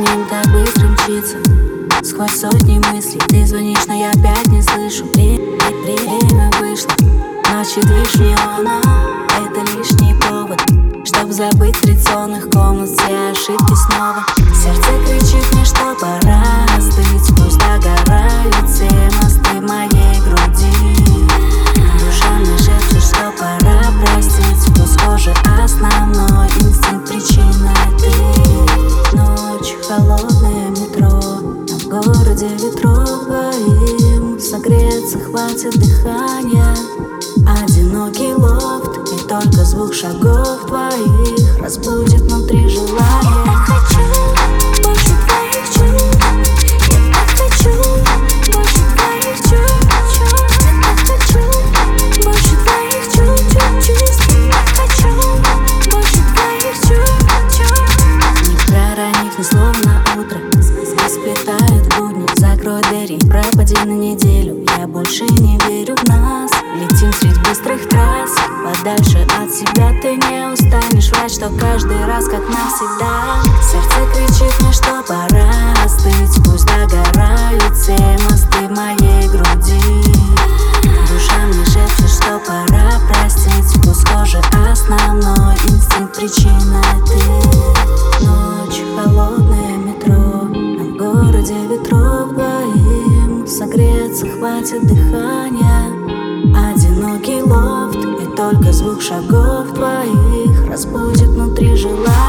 Временем так быстро мчится сквозь сотни мыслей. Ты звонишь, но я опять не слышу. Время вышло, ночи движ неона. Это лишний повод, чтоб забыть в 3 сонных комнат все ошибки снова. Сердце кричит мне, что пора остыть. Пусть догорают все мосты в моей груди. Душа мне шепчет, что пора простить. Кто схоже, основной инстинкт, причина ты. Ночь, холодное метро, а в городе ветров двоим. Согреться хватит дыхания. Одинокий лофт, и только звук шагов твоих разбудит внутри желание. Я так хочу больше твоих чувств. Я так хочу больше твоих чувств. Я так хочу больше твоих чувств. Я хочу больше твоих чувств. Не проронив ни слова на утро, испытает будни. Закрой двери, пропади на неделю. Я больше не верю в нас. Летим средь быстрых трасс, подальше от себя. Ты не устанешь врать, что каждый раз как навсегда. Сердце кричит мне, что пора остыть. Пусть догорают все мосты в моей груди. Душа мне шепчет, что пора простить. Кто схоже, основной инстинкт, причина ты. Ночь, холодное метро, а в городе ветров двоим. Согреться хватит дыхания. Одинокий лофт, и только звук шагов твоих разбудит внутри желание.